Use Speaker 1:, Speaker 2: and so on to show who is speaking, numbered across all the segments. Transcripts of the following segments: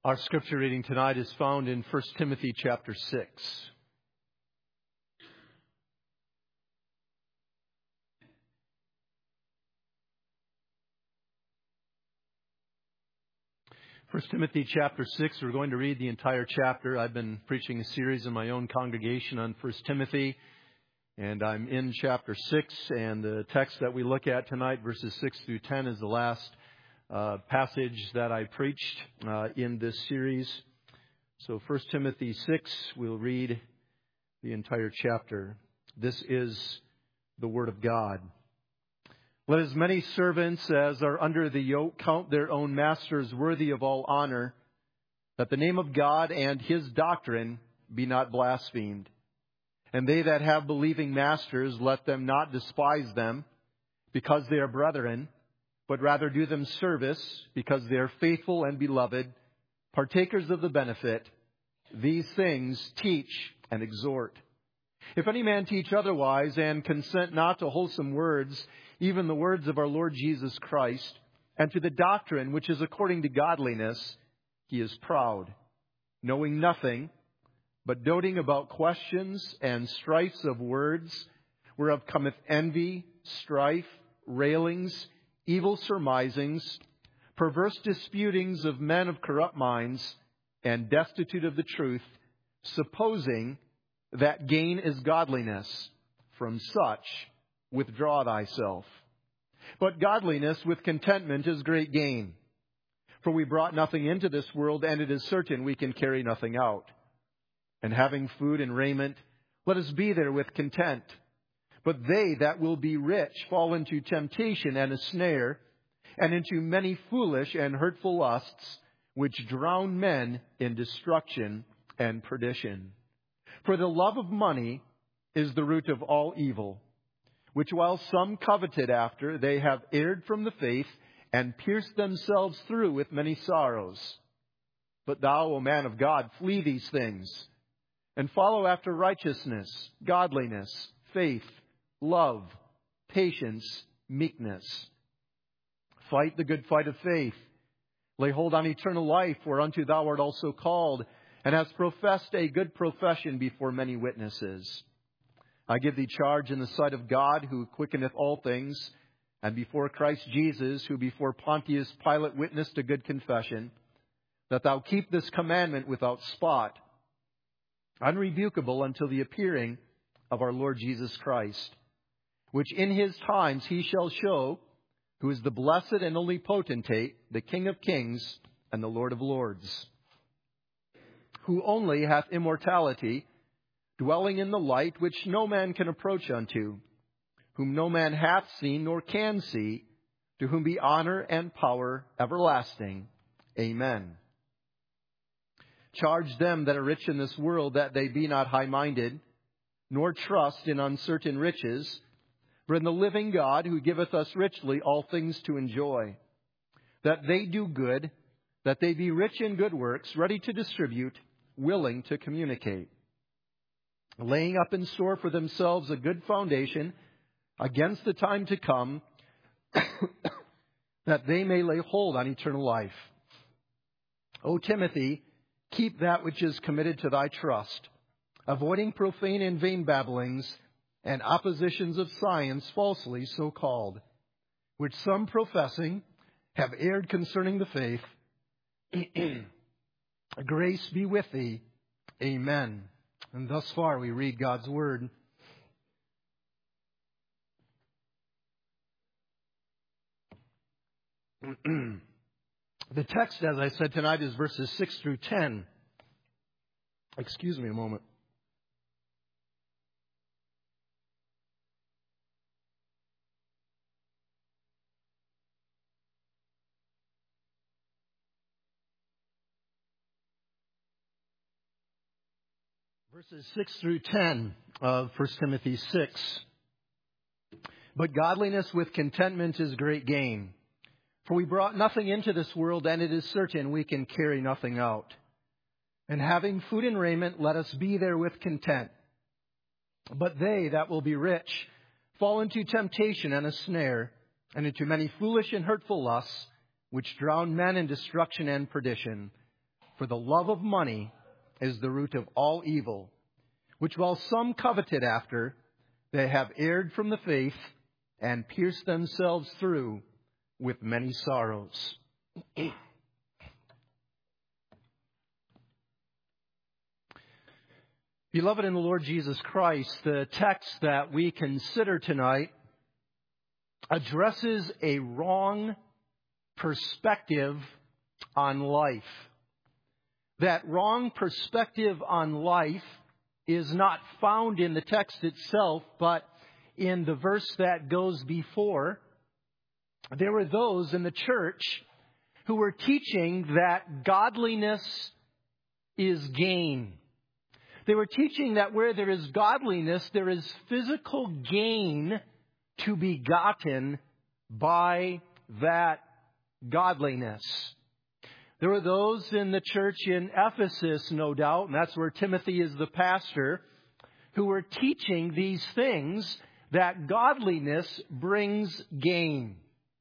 Speaker 1: Our scripture reading tonight is found in 1 Timothy chapter 6. First Timothy chapter 6, we're going to read the entire chapter. I've been preaching a series in my own congregation on 1 Timothy, and I'm in chapter 6, and the text that we look at tonight, verses 6 through 10, is the last passage that I preached in this series. So 1 Timothy 6, we'll read the entire chapter. This is the Word of God. Let as many servants as are under the yoke count their own masters worthy of all honor, that the name of God and His doctrine be not blasphemed. And they that have believing masters, let them not despise them, because they are brethren, but rather do them service, because they are faithful and beloved, partakers of the benefit. These things teach and exhort. If any man teach otherwise, and consent not to wholesome words, even the words of our Lord Jesus Christ, and to the doctrine which is according to godliness, he is proud, knowing nothing, but doting about questions and strifes of words, whereof cometh envy, strife, railings, evil surmisings, perverse disputings of men of corrupt minds, and destitute of the truth, supposing that gain is godliness. From such withdraw thyself. But godliness with contentment is great gain. For we brought nothing into this world, and it is certain we can carry nothing out. And having food and raiment, let us be there with content. But they that will be rich fall into temptation and a snare, and into many foolish and hurtful lusts, which drown men in destruction and perdition. For the love of money is the root of all evil, which while some coveted after, they have erred from the faith, and pierced themselves through with many sorrows. But thou, O man of God, flee these things, and follow after righteousness, godliness, faith, love, patience, meekness. Fight the good fight of faith. Lay hold on eternal life, whereunto thou art also called, and hast professed a good profession before many witnesses. I give thee charge in the sight of God, who quickeneth all things, and before Christ Jesus, who before Pontius Pilate witnessed a good confession, that thou keep this commandment without spot, unrebukable until the appearing of our Lord Jesus Christ, which in His times He shall show, who is the blessed and only potentate, the King of kings and the Lord of lords, who only hath immortality, dwelling in the light which no man can approach unto, whom no man hath seen nor can see, to whom be honor and power everlasting. Amen. Charge them that are rich in this world that they be not high-minded, nor trust in uncertain riches, but in the living God, who giveth us richly all things to enjoy. That they do good, that they be rich in good works, ready to distribute, willing to communicate, laying up in store for themselves a good foundation against the time to come, that they may lay hold on eternal life. O Timothy, keep that which is committed to thy trust, avoiding profane and vain babblings, and oppositions of science falsely so called, which some professing have erred concerning the faith. Grace be with thee. Amen. And thus far we read God's Word. The text, as I said tonight, is verses 6 through 10. Excuse me a moment. Verses 6 through 10 of 1 Timothy 6. But godliness with contentment is great gain. For we brought nothing into this world, and it is certain we can carry nothing out. And having food and raiment, let us be there with content. But they that will be rich fall into temptation and a snare, and into many foolish and hurtful lusts, which drown men in destruction and perdition. For the love of money is the root of all evil, which while some coveted after, they have erred from the faith and pierced themselves through with many sorrows. Beloved in the Lord Jesus Christ, the text that we consider tonight addresses a wrong perspective on life. That wrong perspective on life is not found in the text itself, but in the verse that goes before. There were those in the church who were teaching that godliness is gain. They were teaching that where there is godliness, there is physical gain to be gotten by that godliness. There were those in the church in Ephesus, no doubt, and that's where Timothy is the pastor, who were teaching these things, that godliness brings gain.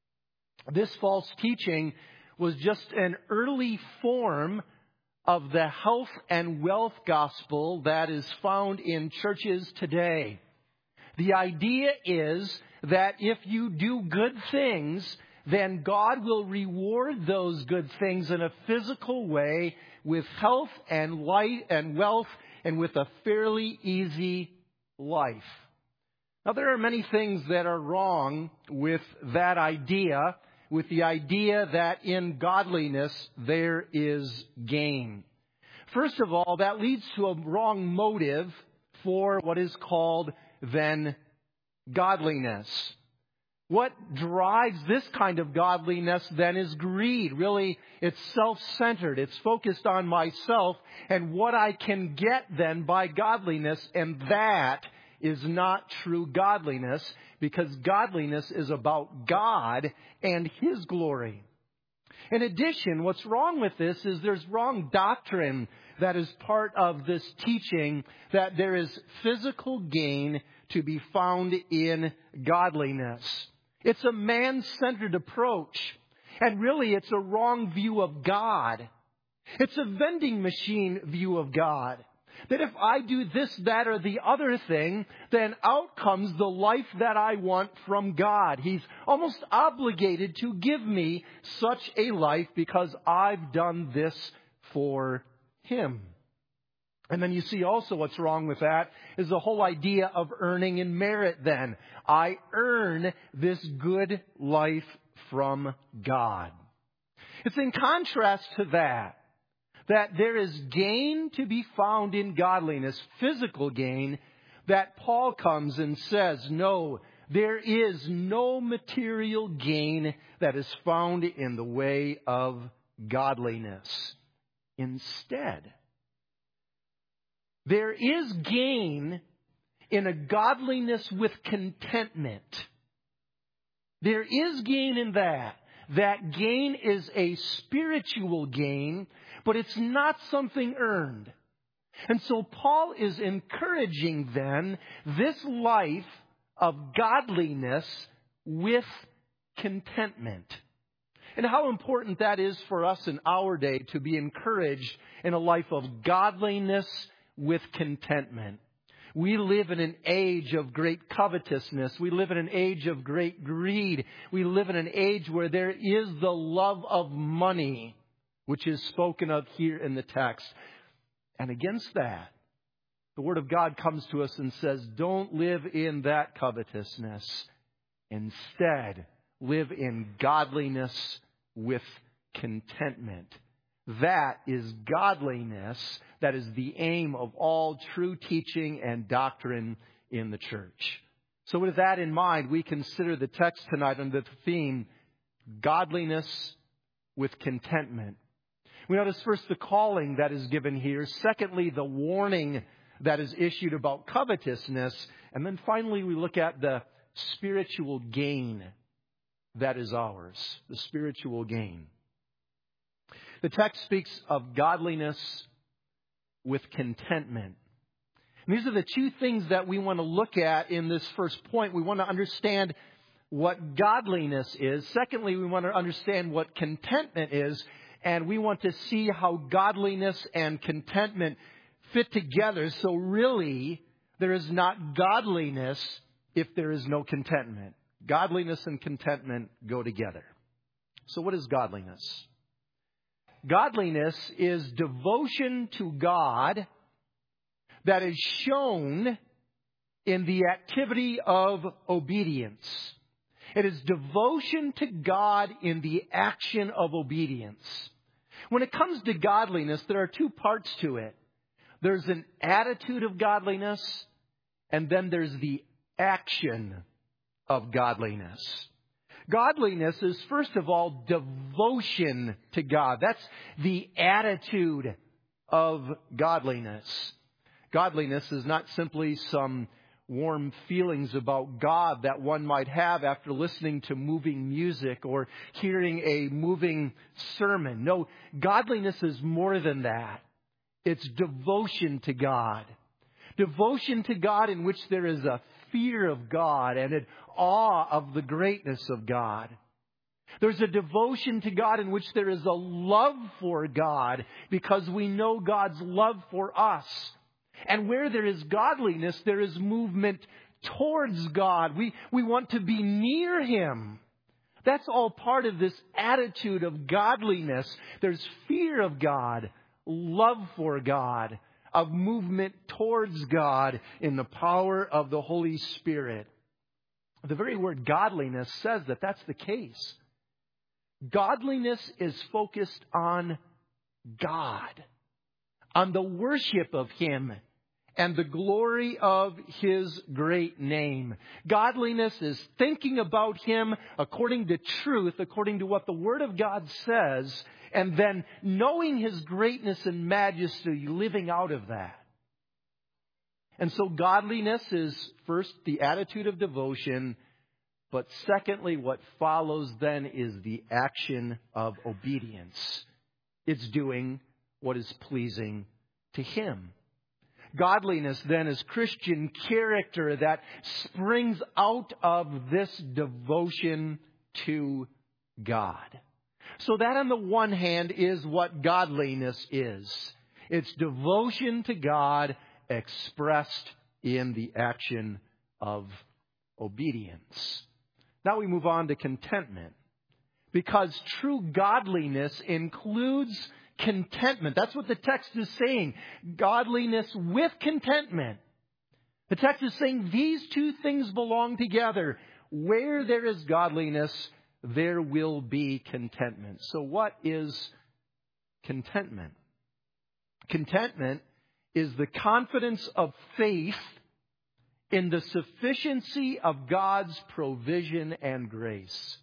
Speaker 1: This false teaching was just an early form of the health and wealth gospel that is found in churches today. The idea is that if you do good things, then God will reward those good things in a physical way with health and light and wealth and with a fairly easy life. Now, there are many things that are wrong with that idea, with the idea that in godliness there is gain. First of all, that leads to a wrong motive for what is called then godliness. What drives this kind of godliness then is greed. Really, it's self-centered. It's focused on myself and what I can get then by godliness. And that is not true godliness, because godliness is about God and His glory. In addition, what's wrong with this is there's wrong doctrine that is part of this teaching, that there is physical gain to be found in godliness. It's a man-centered approach. And really, it's a wrong view of God. It's a vending machine view of God. That if I do this, that, or the other thing, then out comes the life that I want from God. He's almost obligated to give me such a life because I've done this for Him. And then you see also what's wrong with that is the whole idea of earning and merit then. I earn this good life from God. It's in contrast to that there is gain to be found in godliness, physical gain, that Paul comes and says, no, there is no material gain that is found in the way of godliness. Instead, there is gain in a godliness with contentment. There is gain in that. That gain is a spiritual gain, but it's not something earned. And so Paul is encouraging then this life of godliness with contentment. And how important that is for us in our day to be encouraged in a life of godliness with contentment. We live in an age of great covetousness. We live in an age of great greed. We live in an age where there is the love of money, which is spoken of here in the text. And against that, the Word of God comes to us and says, don't live in that covetousness. Instead, live in godliness with contentment. That is godliness. That is the aim of all true teaching and doctrine in the church. So with that in mind, we consider the text tonight under the theme, godliness with contentment. We notice first the calling that is given here. Secondly, the warning that is issued about covetousness. And then finally, we look at the spiritual gain that is ours. The spiritual gain. The text speaks of godliness with contentment. And these are the two things that we want to look at in this first point. We want to understand what godliness is. Secondly, we want to understand what contentment is. and we want to see how godliness and contentment fit together. So really, there is not godliness if there is no contentment. Godliness and contentment go together. So what is godliness? Godliness is devotion to God that is shown in the activity of obedience. It is devotion to God in the action of obedience. When it comes to godliness, there are two parts to it. There's an attitude of godliness, and then there's the action of godliness. Godliness is, first of all, devotion to God. That's the attitude of godliness. Godliness is not simply some warm feelings about God that one might have after listening to moving music or hearing a moving sermon. No, godliness is more than that. It's devotion to God. Devotion to God in which there is a fear of God and an awe of the greatness of God. There's a devotion to God in which there is a love for God because we know God's love for us. And where there is godliness, there is movement towards God. We want to be near Him. That's all part of this attitude of godliness. There's fear of God, love for God, of movement towards God in the power of the Holy Spirit. The very word godliness says that that's the case. Godliness is focused on God, on the worship of Him and the glory of His great name. Godliness is thinking about Him according to truth, according to what the Word of God says, and then knowing His greatness and majesty, living out of that. And so godliness is first the attitude of devotion, but secondly, what follows then is the action of obedience. It's doing what is pleasing to Him. Godliness then is Christian character that springs out of this devotion to God. So that on the one hand is what godliness is. It's devotion to God expressed in the action of obedience. Now we move on to contentment. Because true godliness includes contentment. That's what the text is saying. Godliness with contentment. The text is saying these two things belong together. Where there is godliness, there will be contentment. So what is contentment? Contentment is the confidence of faith in the sufficiency of God's provision and grace.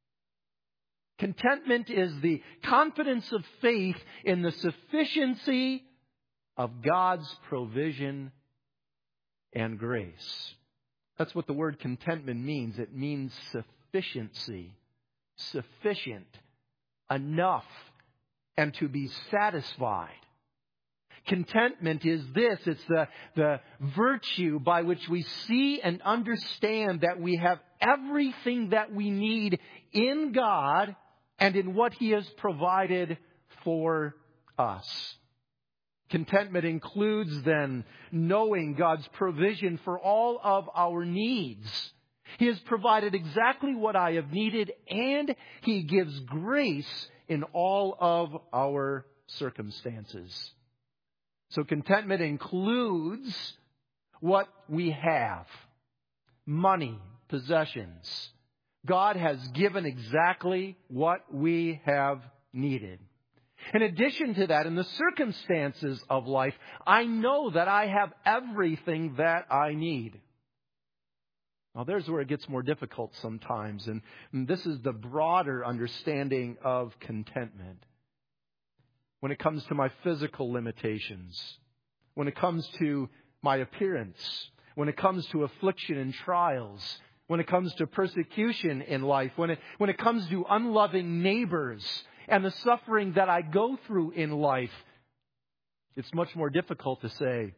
Speaker 1: Contentment is the confidence of faith in the sufficiency of God's provision and grace. That's what the word contentment means. It means sufficiency, sufficient, enough, and to be satisfied. Contentment is this. It's the virtue by which we see and understand that we have everything that we need in God and in what He has provided for us. Contentment includes then knowing God's provision for all of our needs. He has provided exactly what I have needed, and He gives grace in all of our circumstances. So contentment includes what we have. Money, possessions. God has given exactly what we have needed. In addition to that, in the circumstances of life, I know that I have everything that I need. Now, there's where it gets more difficult sometimes, and this is the broader understanding of contentment. When it comes to my physical limitations, when it comes to my appearance, when it comes to affliction and trials, when it comes to persecution in life, when it comes to unloving neighbors and the suffering that I go through in life, it's much more difficult to say,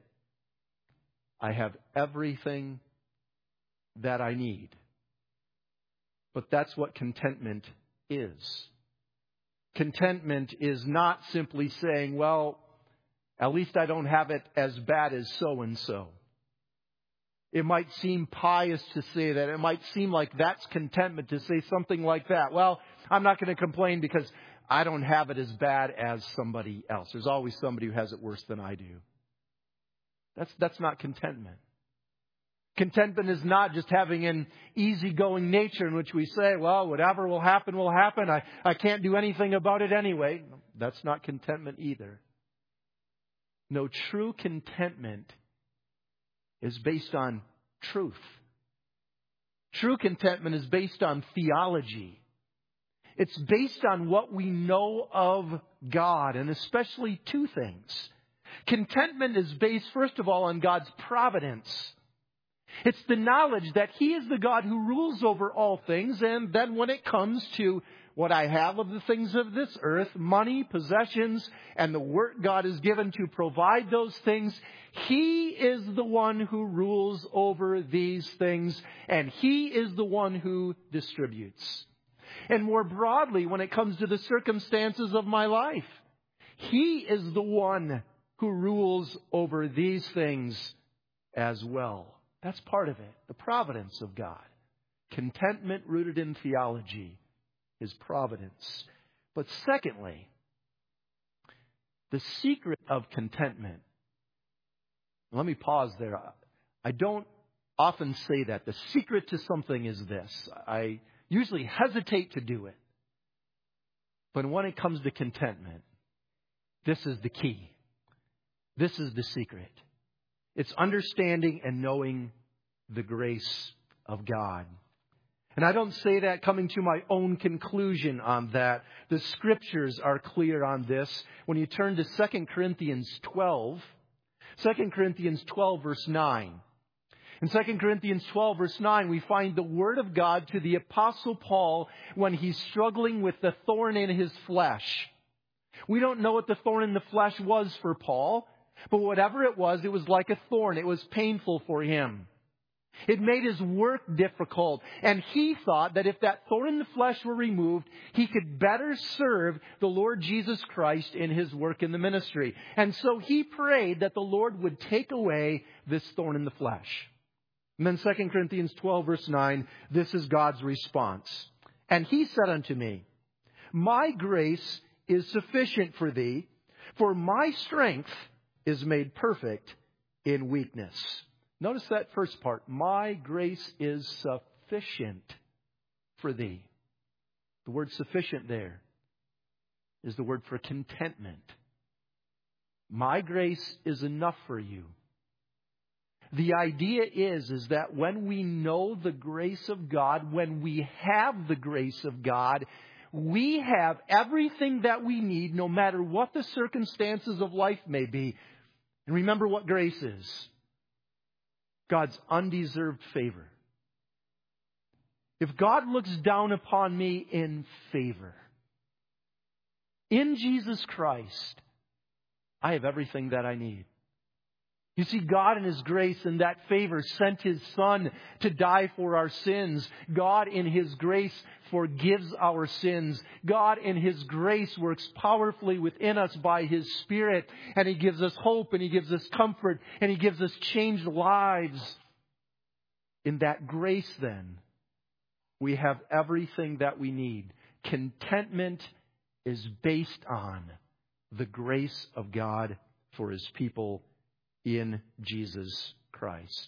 Speaker 1: I have everything that I need. But that's what contentment is. Contentment is not simply saying, well, at least I don't have it as bad as so-and-so. It might seem pious to say that. It might seem like that's contentment to say something like that. Well, I'm not going to complain because I don't have it as bad as somebody else. There's always somebody who has it worse than I do. That's not contentment. Contentment is not just having an easygoing nature in which we say, well, whatever will happen, will happen. I can't do anything about it anyway. That's not contentment either. No, true contentment is based on truth. True contentment is based on theology. It's based on what we know of God, and especially two things. Contentment is based, first of all, on God's providence. It's the knowledge that He is the God who rules over all things, and then when it comes to what I have of the things of this earth, money, possessions, and the work God has given to provide those things, He is the one who rules over these things, and He is the one who distributes. And more broadly, when it comes to the circumstances of my life, He is the one who rules over these things as well. That's part of it, the providence of God. Contentment rooted in theology is providence. But secondly, the secret of contentment. Let me pause there. I don't often say that. The secret to something is this. I usually hesitate to do it. But when it comes to contentment, this is the key. This is the secret. It's understanding and knowing the grace of God. And I don't say that coming to my own conclusion on that. The Scriptures are clear on this. When you turn to 2 Corinthians 12, 2 Corinthians 12 verse 9. In 2 Corinthians 12 verse 9, we find the Word of God to the Apostle Paul when he's struggling with the thorn in his flesh. We don't know what the thorn in the flesh was for Paul, but whatever it was like a thorn. It was painful for him. It made his work difficult. And he thought that if that thorn in the flesh were removed, he could better serve the Lord Jesus Christ in his work in the ministry. And so he prayed that the Lord would take away this thorn in the flesh. And then 2 Corinthians 12 verse 9, this is God's response. And He said unto me, my grace is sufficient for thee, for my strength is made perfect in weakness. Notice that first part. My grace is sufficient for thee. The word sufficient there is the word for contentment. My grace is enough for you. The idea is that when we know the grace of God, when we have the grace of God, we have everything that we need no matter what the circumstances of life may be. And remember what grace is. God's undeserved favor. If God looks down upon me in favor, in Jesus Christ, I have everything that I need. You see, God in His grace and that favor sent His Son to die for our sins. God in His grace forgives our sins. God in His grace works powerfully within us by His Spirit. And He gives us hope and He gives us comfort and He gives us changed lives. In that grace then, we have everything that we need. Contentment is based on the grace of God for His people in Jesus Christ.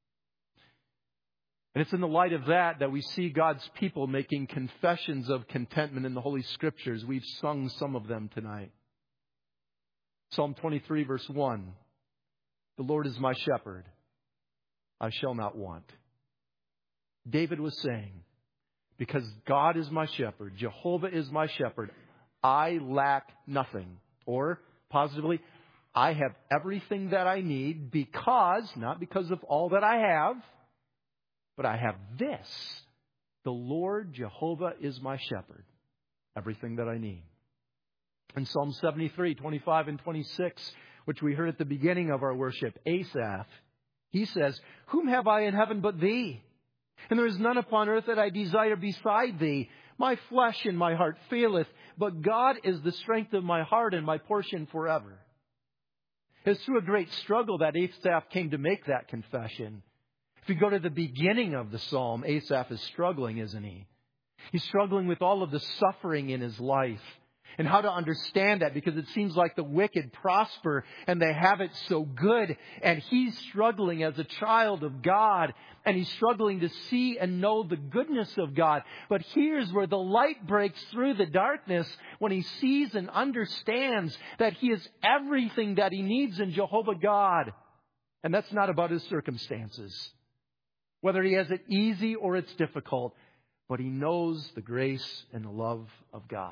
Speaker 1: And it's in the light of that we see God's people making confessions of contentment in the Holy Scriptures. We've sung some of them tonight. Psalm 23 verse 1. The Lord is my shepherd. I shall not want. David was saying, because God is my shepherd, Jehovah is my shepherd, I lack nothing. Or, positively, I have everything that I need because, not because of all that I have, but I have this. The Lord Jehovah is my shepherd. Everything that I need. In Psalm 73, 25 and 26, which we heard at the beginning of our worship, Asaph, he says, whom have I in heaven but thee? And there is none upon earth that I desire beside thee. My flesh and my heart faileth, but God is the strength of my heart and my portion forever. It's through a great struggle that Asaph came to make that confession. If you go to the beginning of the psalm, Asaph is struggling, isn't he? He's struggling with all of the suffering in his life and how to understand that, because it seems like the wicked prosper and they have it so good. And he's struggling as a child of God, and he's struggling to see and know the goodness of God. But here's where the light breaks through the darkness, when he sees and understands that he is everything that he needs in Jehovah God. And that's not about his circumstances, whether he has it easy or it's difficult, but he knows the grace and the love of God.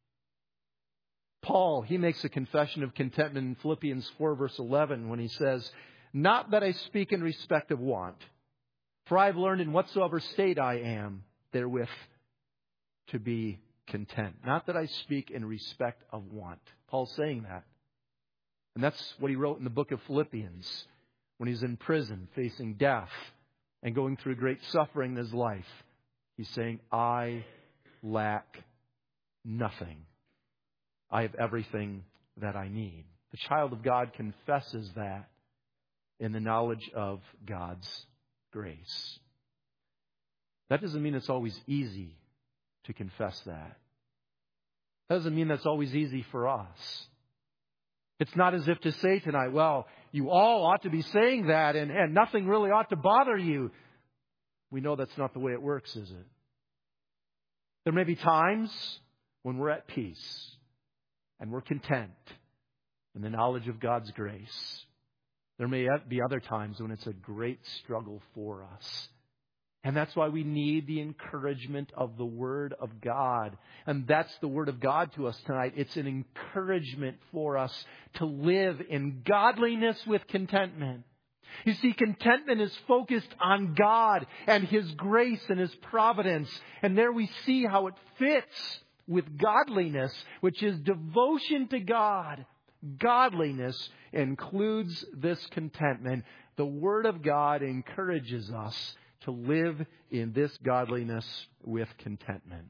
Speaker 1: Paul, he makes a confession of contentment in Philippians 4 verse 11 when he says, "Not that I speak in respect of want, for I have learned in whatsoever state I am, therewith to be content." Not that I speak in respect of want. Paul's saying that. And that's what he wrote in the book of Philippians when he's in prison, facing death and going through great suffering in his life. He's saying, I lack nothing. I have everything that I need. The child of God confesses that in the knowledge of God's grace. That doesn't mean it's always easy to confess that. That doesn't mean that's always easy for us. It's not as if to say tonight, well, you all ought to be saying that and nothing really ought to bother you. We know that's not the way it works, is it? There may be times when we're at peace and we're content in the knowledge of God's grace. There may be other times when it's a great struggle for us. And that's why we need the encouragement of the Word of God. And that's the Word of God to us tonight. It's an encouragement for us to live in godliness with contentment. You see, contentment is focused on God and His grace and His providence. And there we see how it fits with godliness, which is devotion to God. Godliness includes this contentment. The Word of God encourages us to live in this godliness with contentment.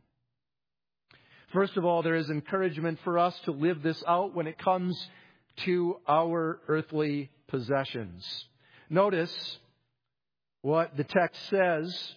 Speaker 1: First of all, there is encouragement for us to live this out when it comes to our earthly possessions. Notice what the text says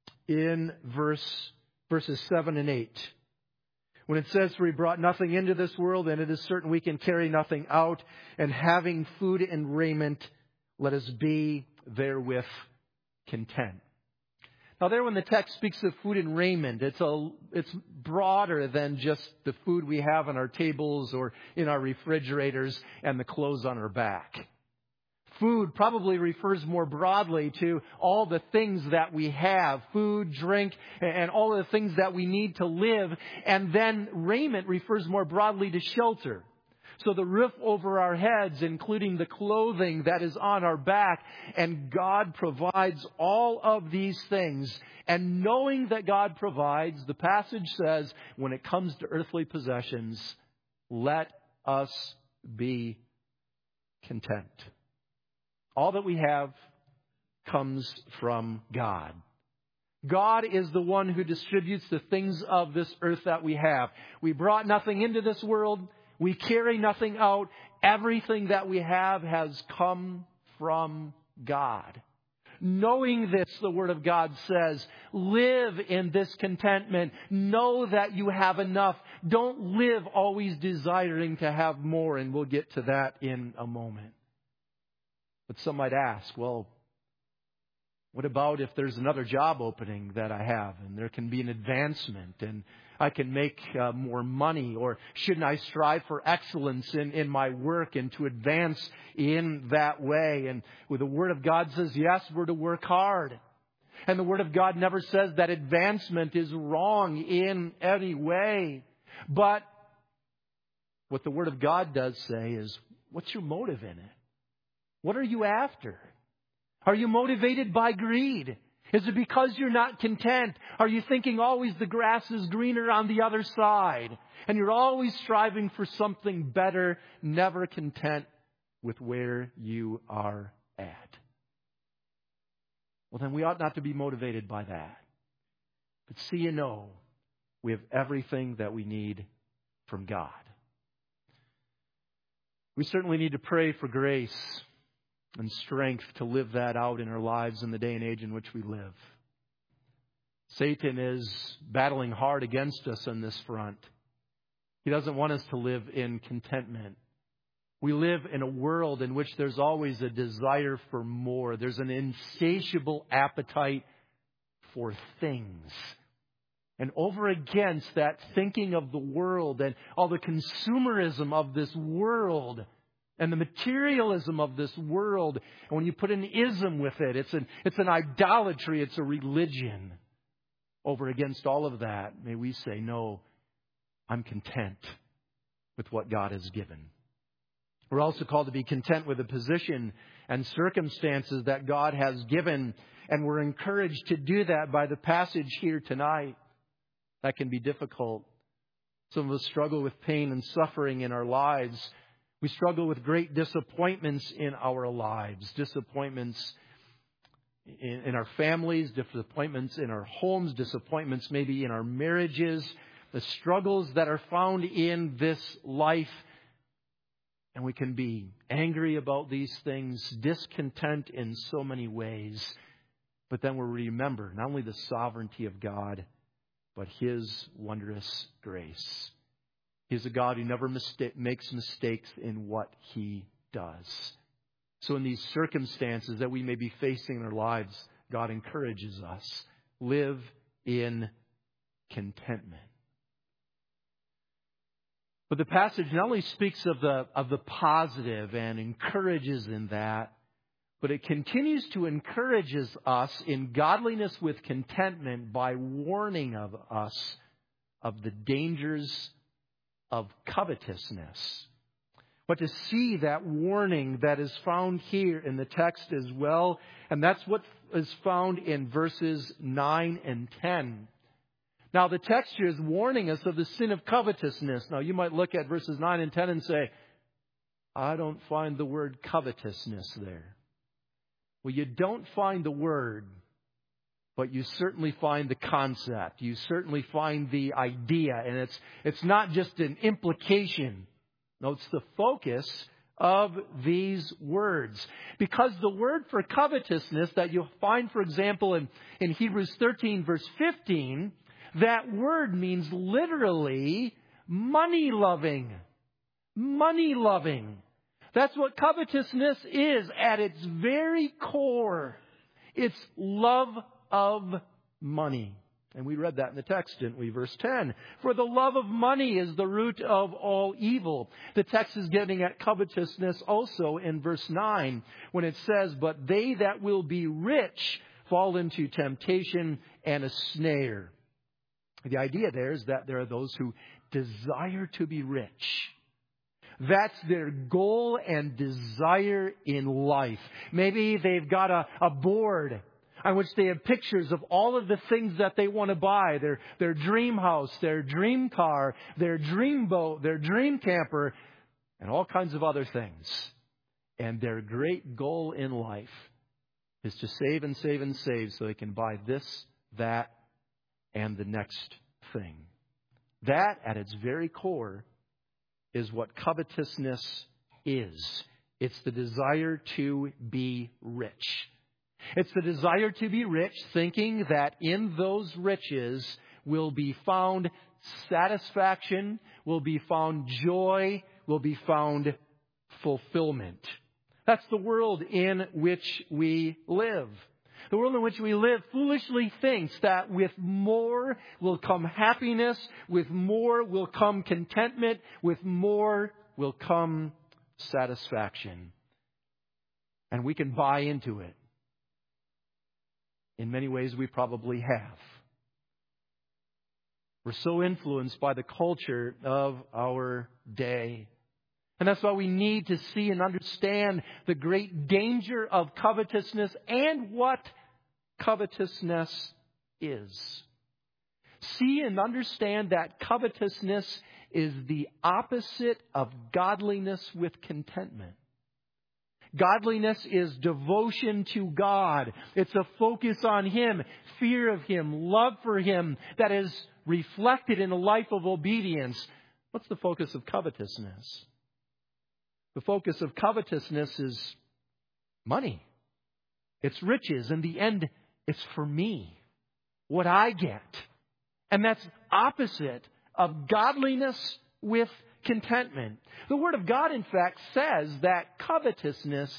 Speaker 1: in verses 7 and 8. When it says, "For we brought nothing into this world, and it is certain we can carry nothing out, and having food and raiment, let us be therewith content." Now there, when the text speaks of food and raiment, it's broader than just the food we have on our tables or in our refrigerators and the clothes on our back. Food probably refers more broadly to all the things that we have, food, drink, and all the things that we need to live. And then raiment refers more broadly to shelter. So the roof over our heads, including the clothing that is on our back. And God provides all of these things. And knowing that God provides, the passage says, when it comes to earthly possessions, let us be content. All that we have comes from God. God is the one who distributes the things of this earth that we have. We brought nothing into this world. We carry nothing out. Everything that we have has come from God. Knowing this, the Word of God says, live in this contentment. Know that you have enough. Don't live always desiring to have more, and we'll get to that in a moment. But some might ask, well, what about if there's another job opening that I have and there can be an advancement and I can make more money? Or shouldn't I strive for excellence in my work and to advance in that way? And the Word of God says, yes, we're to work hard. And the Word of God never says that advancement is wrong in any way. But what the Word of God does say is, what's your motive in it? What are you after? Are you motivated by greed? Is it because you're not content? Are you thinking always the grass is greener on the other side? And you're always striving for something better, never content with where you are at? Well, then we ought not to be motivated by that. But see, you know We have everything that we need from God. We certainly need to pray for grace and strength to live that out in our lives in the day and age in which we live. Satan is battling hard against us on this front. He doesn't want us to live in contentment. We live in a world in which there's always a desire for more. There's an insatiable appetite for things. And over against that thinking of the world and all the consumerism of this world and the materialism of this world, and when you put an ism with it, it's an idolatry, it's a religion. Over against all of that, may we say, no, I'm content with what God has given. We're also called to be content with the position and circumstances that God has given, and we're encouraged to do that by the passage here tonight. That can be difficult. Some of us struggle with pain and suffering in our lives. We struggle with great disappointments in our lives. Disappointments in our families, disappointments in our homes, disappointments maybe in our marriages, the struggles that are found in this life. And we can be angry about these things, discontent in so many ways. But then we remember not only the sovereignty of God, but His wondrous grace. He's a God who never makes mistakes in what He does. So in these circumstances that we may be facing in our lives, God encourages us. Live in contentment. But the passage not only speaks of the positive and encourages in that, but it continues to encourage us in godliness with contentment by warning of us of the dangers of covetousness. But to see that warning that is found here in the text as well, and that's what is found in verses 9 and 10. Now, the text here is warning us of the sin of covetousness. Now, you might look at verses 9 and 10 and say, I don't find the word covetousness there. Well, you don't find the word, but you certainly find the concept. You certainly find the idea. And it's not just an implication. No, it's the focus of these words. Because the word for covetousness that you'll find, for example, in Hebrews 13, verse 15, that word means literally money loving. Money loving. That's what covetousness is at its very core. It's love of money. And we read that in the text, didn't we? Verse 10. For the love of money is the root of all evil. The text is getting at covetousness also in verse 9 when it says, but they that will be rich fall into temptation and a snare. The idea there is that there are those who desire to be rich. That's their goal and desire in life. Maybe they've got a board on which they have pictures of all of the things that they want to buy. Their dream house, their dream car, their dream boat, their dream camper, and all kinds of other things. And their great goal in life is to save and save and save so they can buy this, that, and the next thing. That, at its very core, is what covetousness is. It's the desire to be rich. It's the desire to be rich, thinking that in those riches will be found satisfaction, will be found joy, will be found fulfillment. That's the world in which we live. The world in which we live foolishly thinks that with more will come happiness, with more will come contentment, with more will come satisfaction. And we can buy into it. In many ways, we probably have. We're so influenced by the culture of our day. And that's why we need to see and understand the great danger of covetousness and what covetousness is. See and understand that covetousness is the opposite of godliness with contentment. Godliness is devotion to God. It's a focus on Him, fear of Him, love for Him that is reflected in a life of obedience. What's the focus of covetousness? The focus of covetousness is money. It's riches. In the end, it's for me, what I get. And that's opposite of godliness with contentment. The Word of God, in fact, says that covetousness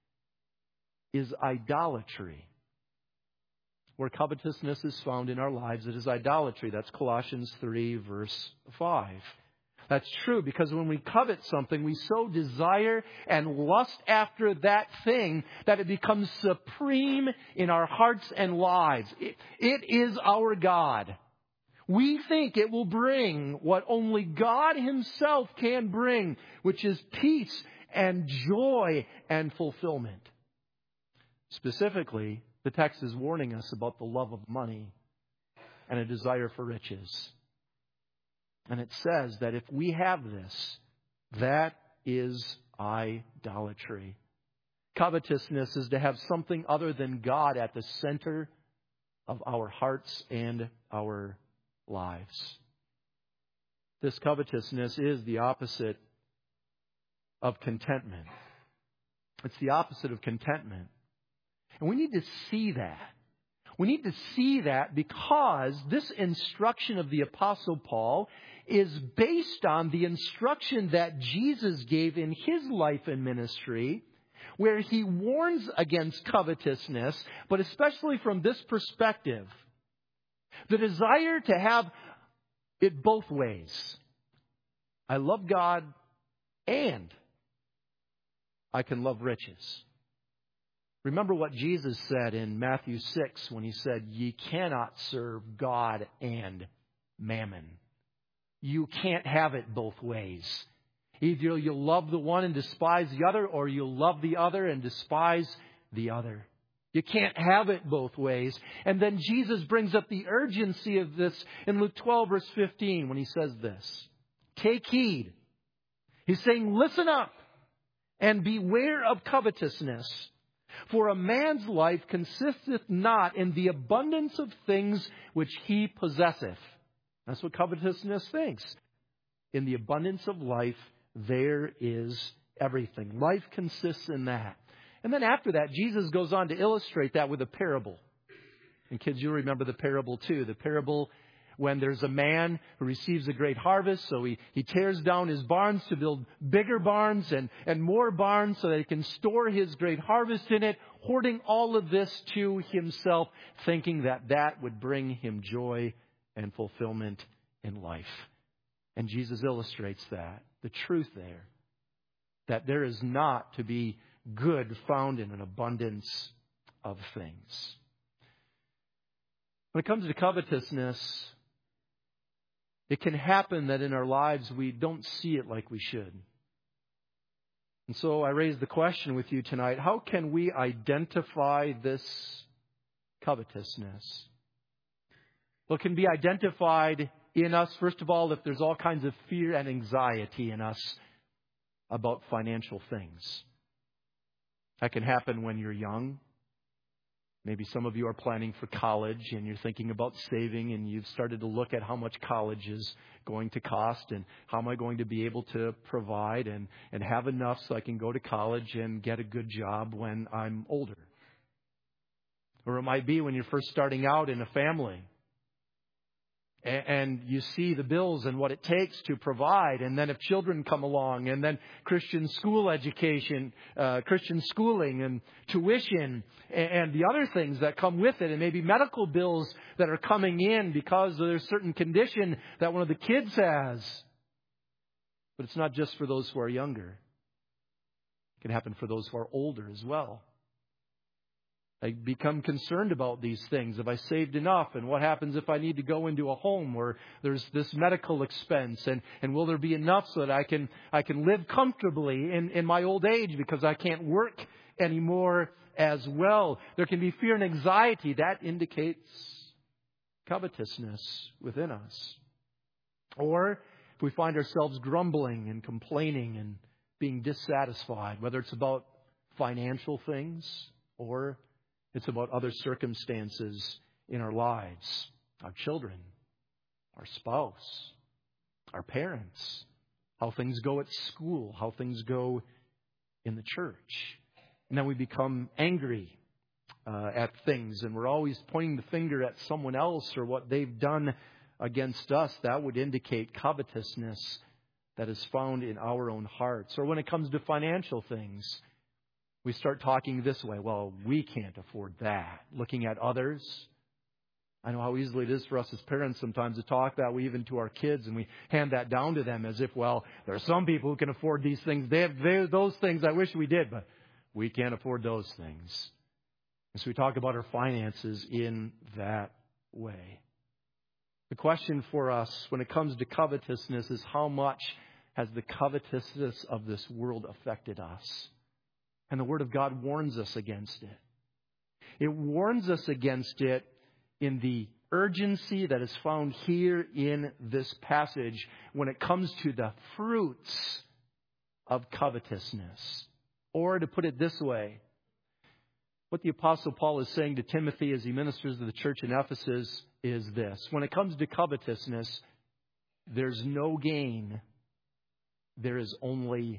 Speaker 1: is idolatry. Where covetousness is found in our lives, it is idolatry. That's Colossians 3, verse 5. That's true because when we covet something, we so desire and lust after that thing that it becomes supreme in our hearts and lives. It is our God. We think it will bring what only God Himself can bring, which is peace and joy and fulfillment. Specifically, the text is warning us about the love of money and a desire for riches. And it says that if we have this, that is idolatry. Covetousness is to have something other than God at the center of our hearts and our lives. This covetousness is the opposite of contentment. It's the opposite of contentment. And we need to see that. We need to see that because this instruction of the Apostle Paul is based on the instruction that Jesus gave in His life and ministry, where He warns against covetousness, but especially from this perspective. The desire to have it both ways. I love God and I can love riches. Remember what Jesus said in Matthew 6 when He said, "Ye cannot serve God and mammon." You can't have it both ways. Either you'll love the one and despise the other, or you'll love the other and despise the other. You can't have it both ways. And then Jesus brings up the urgency of this in Luke 12, verse 15, when He says this. Take heed. He's saying, listen up and beware of covetousness. For a man's life consisteth not in the abundance of things which he possesseth. That's what covetousness thinks. In the abundance of life, there is everything. Life consists in that. And then after that, Jesus goes on to illustrate that with a parable. And kids, you'll remember the parable too. The parable when there's a man who receives a great harvest, so he tears down his barns to build bigger barns and more barns so that he can store his great harvest in it, hoarding all of this to himself, thinking that that would bring him joy and fulfillment in life. And Jesus illustrates that, the truth there, that there is not to be good found in an abundance of things. When it comes to covetousness, it can happen that in our lives we don't see it like we should. And so I raise the question with you tonight, how can we identify this covetousness? Well, it can be identified in us, first of all, if there's all kinds of fear and anxiety in us about financial things. That can happen when you're young. Maybe some of you are planning for college and you're thinking about saving and you've started to look at how much college is going to cost and how am I going to be able to provide and have enough so I can go to college and get a good job when I'm older. Or it might be when you're first starting out in a family and you see the bills and what it takes to provide. And then if children come along and then Christian school education, Christian schooling and tuition and the other things that come with it. And maybe medical bills that are coming in because there's a certain condition that one of the kids has. But it's not just for those who are younger. It can happen for those who are older as well. I become concerned about these things. Have I saved enough? And what happens if I need to go into a home where there's this medical expense? And will there be enough so that I can live comfortably in my old age because I can't work anymore as well? There can be fear and anxiety. That indicates covetousness within us. Or if we find ourselves grumbling and complaining and being dissatisfied, whether it's about financial things, or it's about other circumstances in our lives, our children, our spouse, our parents, how things go at school, how things go in the church. And then we become angry at things, and we're always pointing the finger at someone else or what they've done against us. That would indicate covetousness that is found in our own hearts. Or when it comes to financial things, we start talking this way: well, we can't afford that. Looking at others. I know how easily it is for us as parents sometimes to talk that way even to our kids, and we hand that down to them as if, well, there are some people who can afford these things. They have those things I wish we did, but we can't afford those things. And so we talk about our finances in that way. The question for us when it comes to covetousness is, how much has the covetousness of this world affected us? And the Word of God warns us against it. It warns us against it in the urgency that is found here in this passage when it comes to the fruits of covetousness. Or to put it this way, what the Apostle Paul is saying to Timothy as he ministers to the church in Ephesus is this: when it comes to covetousness, there's no gain, there is only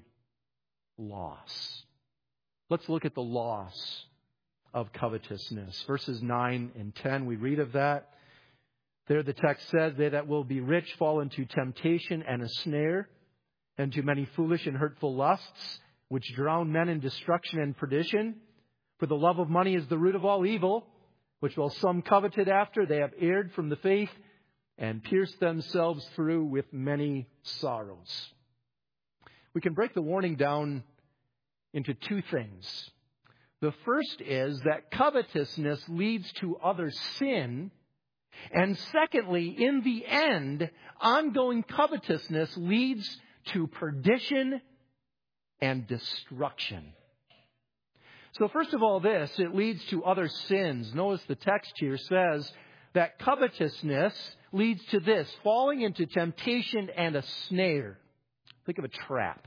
Speaker 1: loss. Let's look at the loss of covetousness. Verses 9 and 10, we read of that. There the text says, "They that will be rich fall into temptation and a snare, and to many foolish and hurtful lusts, which drown men in destruction and perdition. For the love of money is the root of all evil, which while some coveted after, they have erred from the faith and pierced themselves through with many sorrows." We can break the warning down into two things. The first is that covetousness leads to other sin. And secondly, in the end, ongoing covetousness leads to perdition and destruction. So first of all, it leads to other sins. Notice the text here says that covetousness leads to this: falling into temptation and a snare. Think of a trap.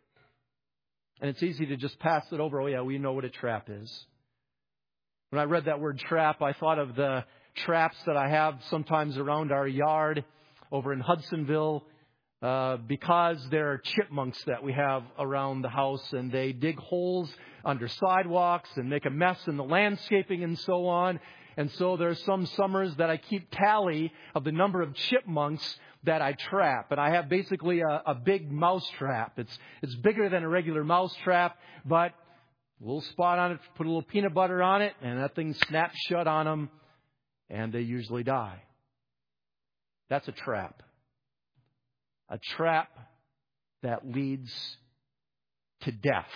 Speaker 1: And it's easy to just pass it over. Oh yeah, we know what a trap is. When I read that word trap, I thought of the traps that I have sometimes around our yard over in Hudsonville, because there are chipmunks that we have around the house, and they dig holes under sidewalks and make a mess in the landscaping and so on. And so there's some summers that I keep tally of the number of chipmunks that I trap. And I have basically a big mouse trap. It's bigger than a regular mouse trap, but a little spot on it, put a little peanut butter on it, and that thing snaps shut on them, and they usually die. That's a trap. A trap that leads to death.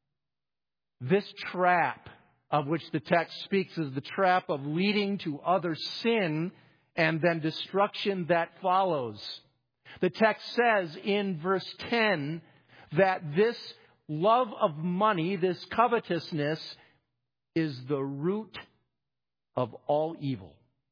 Speaker 1: This trap of which the text speaks is the trap of leading to other sin and then destruction that follows. The text says in verse 10 that this love of money, this covetousness, is the root of all evil.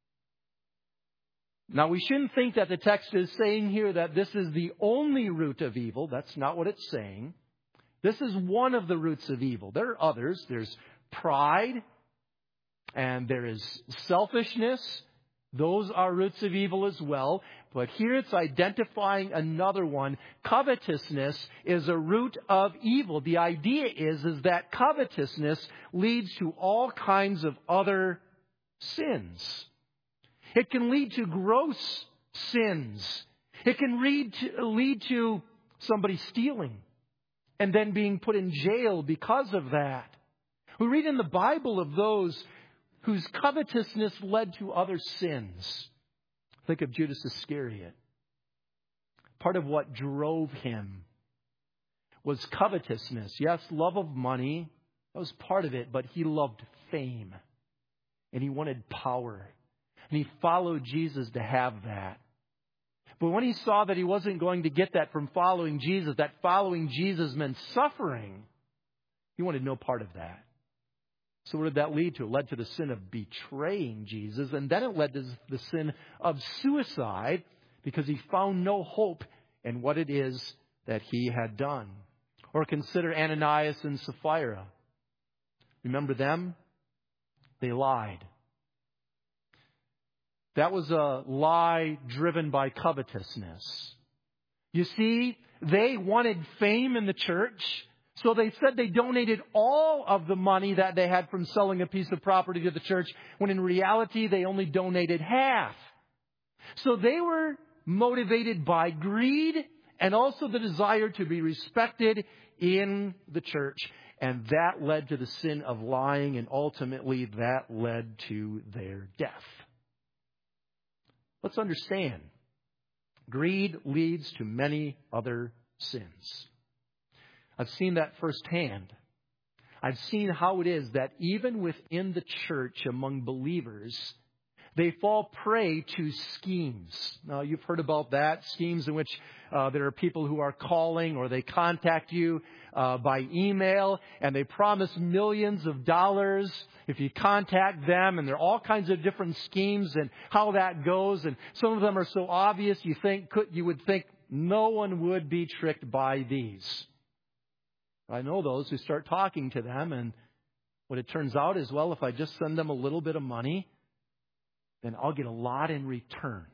Speaker 1: Now, we shouldn't think that the text is saying here that this is the only root of evil. That's not what it's saying. This is one of the roots of evil. There are others. There's pride, and there is selfishness. Those are roots of evil as well. But here it's identifying another one. Covetousness is a root of evil. The idea is that covetousness leads to all kinds of other sins. It can lead to gross sins. It can lead to somebody stealing and then being put in jail because of that. We read in the Bible of those whose covetousness led to other sins. Think of Judas Iscariot. Part of what drove him was covetousness. Yes, love of money, that was part of it, but he loved fame. And he wanted power. And he followed Jesus to have that. But when he saw that he wasn't going to get that from following Jesus, that following Jesus meant suffering, he wanted no part of that. So what did that lead to? It led to the sin of betraying Jesus. And then it led to the sin of suicide because he found no hope in what it is that he had done. Or consider Ananias and Sapphira. Remember them? They lied. That was a lie driven by covetousness. You see, they wanted fame in the church, so they said they donated all of the money that they had from selling a piece of property to the church, when in reality they only donated half. So they were motivated by greed and also the desire to be respected in the church. And that led to the sin of lying, and ultimately that led to their death. Let's understand. Greed leads to many other sins. I've seen that firsthand. I've seen how it is that even within the church, among believers, they fall prey to schemes. Now, you've heard about that. Schemes in which there are people who are calling, or they contact you by email, and they promise millions of dollars if you contact them. And there are all kinds of different schemes and how that goes. And some of them are so obvious you would think no one would be tricked by these. I know those who start talking to them, and what it turns out is, well, if I just send them a little bit of money, then I'll get a lot in return.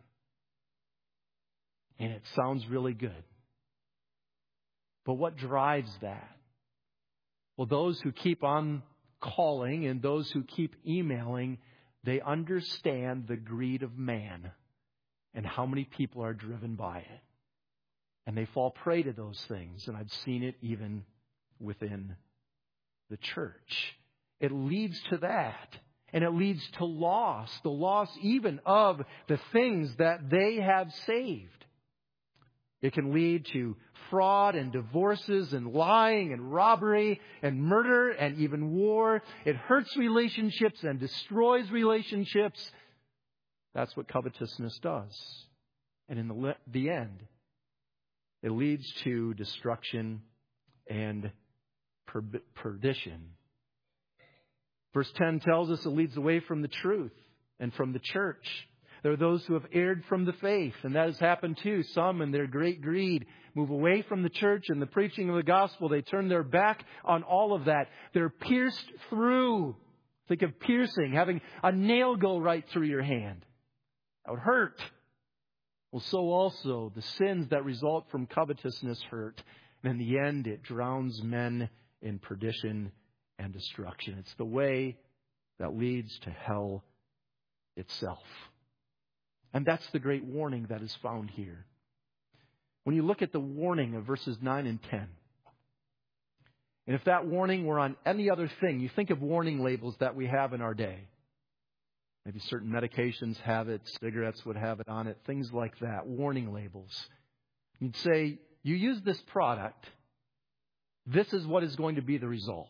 Speaker 1: And it sounds really good. But what drives that? Well, those who keep on calling and those who keep emailing, they understand the greed of man and how many people are driven by it. And they fall prey to those things. And I've seen it even within the church. It leads to that. And it leads to loss. The loss even of the things that they have saved. It can lead to fraud and divorces and lying and robbery and murder and even war. It hurts relationships and destroys relationships. That's what covetousness does. And in the end, it leads to destruction and perdition. Verse 10 tells us it leads away from the truth and from the church. There are those who have erred from the faith, and that has happened too. Some, in their great greed, move away from the church and the preaching of the gospel. They turn their back on all of that. They're pierced through. Think of piercing, having a nail go right through your hand. That would hurt. Well, so also the sins that result from covetousness hurt. And in the end, it drowns men in perdition and destruction. It's the way that leads to hell itself. And that's the great warning that is found here. When you look at the warning of verses 9 and 10, and if that warning were on any other thing, you think of warning labels that we have in our day. Maybe certain medications have it, cigarettes would have it on it, things like that, warning labels. You'd say, you use this product, this is what is going to be the result.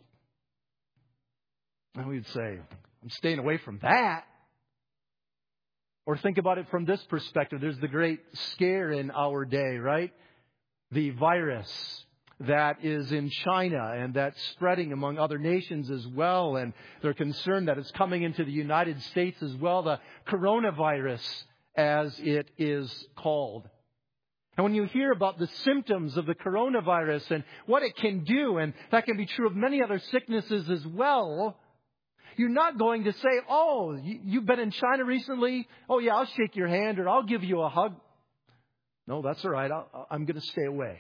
Speaker 1: And we'd say, I'm staying away from that. Or think about it from this perspective. There's the great scare in our day, right? The virus that is in China and that's spreading among other nations as well. And they're concerned that it's coming into the United States as well. The coronavirus, as it is called. And when you hear about the symptoms of the coronavirus and what it can do, and that can be true of many other sicknesses as well, you're not going to say, oh, you've been in China recently? Oh, yeah, I'll shake your hand or I'll give you a hug. No, that's all right. I'm going to stay away.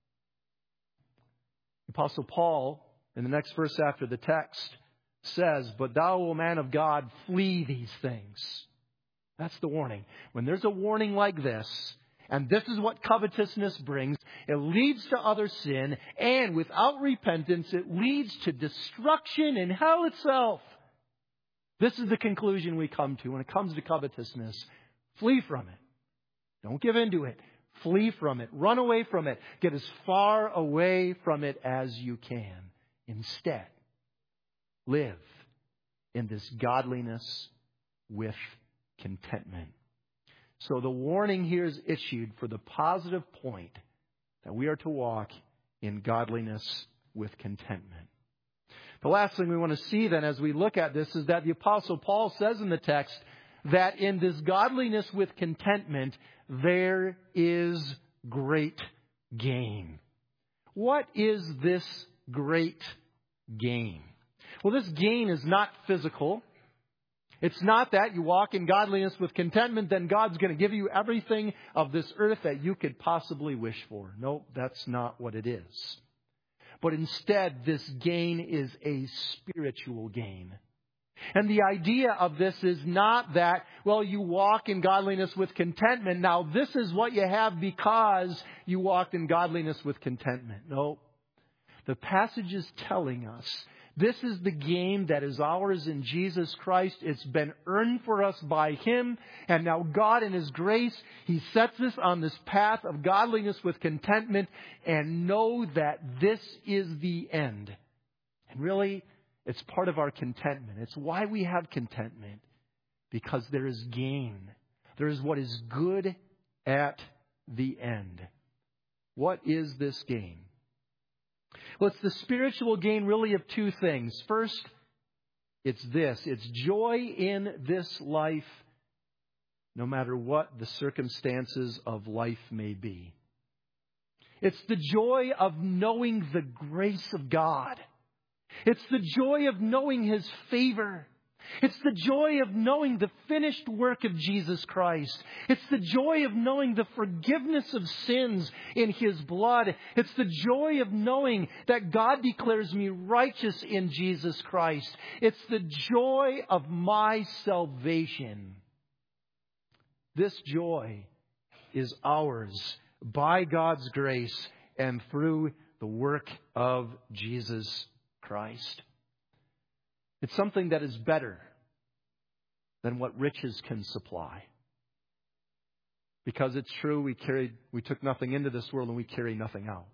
Speaker 1: Apostle Paul, in the next verse after the text, says, but thou, O man of God, flee these things. That's the warning. When there's a warning like this, and this is what covetousness brings, it leads to other sin, and without repentance, it leads to destruction and hell itself. This is the conclusion we come to when it comes to covetousness. Flee from it. Don't give in to it. Flee from it. Run away from it. Get as far away from it as you can. Instead, live in this godliness with contentment. So the warning here is issued for the positive point that we are to walk in godliness with contentment. The last thing we want to see then as we look at this is that the Apostle Paul says in the text that in this godliness with contentment, there is great gain. What is this great gain? Well, this gain is not physical. It's not that you walk in godliness with contentment, then God's going to give you everything of this earth that you could possibly wish for. No, that's not what it is. But instead, this gain is a spiritual gain. And the idea of this is not that, well, you walk in godliness with contentment. Now, this is what you have because you walked in godliness with contentment. No. The passage is telling us this is the gain that is ours in Jesus Christ. It's been earned for us by Him. And now God in His grace, He sets us on this path of godliness with contentment. And know that this is the end. And really, it's part of our contentment. It's why we have contentment. Because there is gain. There is what is good at the end. What is this gain? Well, it's the spiritual gain really of two things. First, it's this. It's joy in this life, no matter what the circumstances of life may be. It's the joy of knowing the grace of God. It's the joy of knowing His favor. It's the joy of knowing the finished work of Jesus Christ. It's the joy of knowing the forgiveness of sins in His blood. It's the joy of knowing that God declares me righteous in Jesus Christ. It's the joy of my salvation. This joy is ours by God's grace and through the work of Jesus Christ. It's something that is better than what riches can supply. Because it's true, we took nothing into this world and we carry nothing out.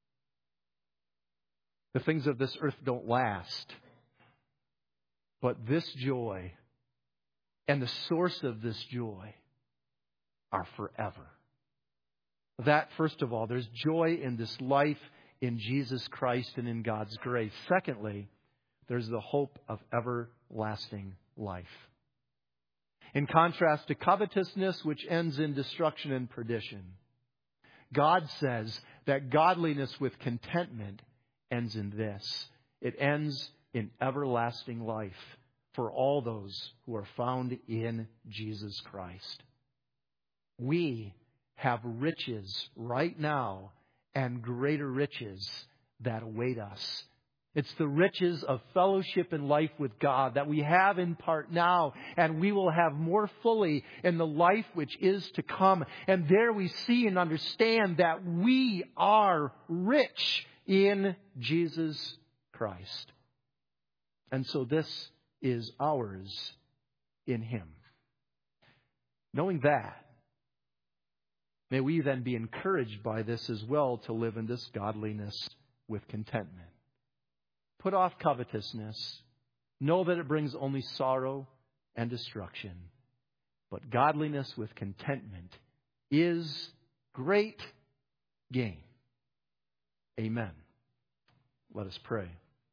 Speaker 1: The things of this earth don't last. But this joy and the source of this joy are forever. That, first of all, there's joy in this life in Jesus Christ and in God's grace. Secondly, there's the hope of everlasting life. In contrast to covetousness, which ends in destruction and perdition, God says that godliness with contentment ends in this. It ends in everlasting life for all those who are found in Jesus Christ. We have riches right now and greater riches that await us. It's the riches of fellowship and life with God that we have in part now, and we will have more fully in the life which is to come. And there we see and understand that we are rich in Jesus Christ. And so this is ours in Him. Knowing that, may we then be encouraged by this as well to live in this godliness with contentment. Put off covetousness. Know that it brings only sorrow and destruction. But godliness with contentment is great gain. Amen. Let us pray.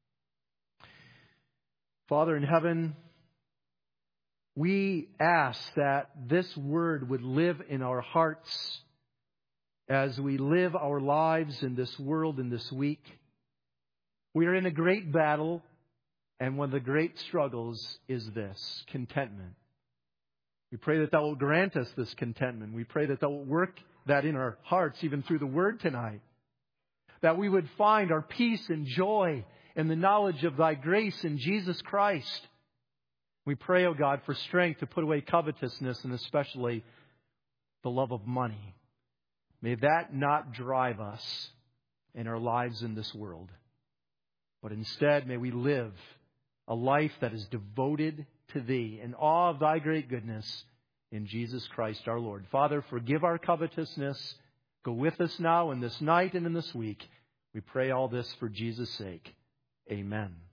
Speaker 1: Father in heaven, we ask that this word would live in our hearts as we live our lives in this world in this week. We are in a great battle, and one of the great struggles is this, contentment. We pray that Thou will grant us this contentment. We pray that Thou will work that in our hearts, even through the Word tonight. That we would find our peace and joy in the knowledge of Thy grace in Jesus Christ. We pray, O God, for strength to put away covetousness and especially the love of money. May that not drive us in our lives in this world. But instead, may we live a life that is devoted to Thee in awe of Thy great goodness in Jesus Christ our Lord. Father, forgive our covetousness. Go with us now in this night and in this week. We pray all this for Jesus' sake. Amen.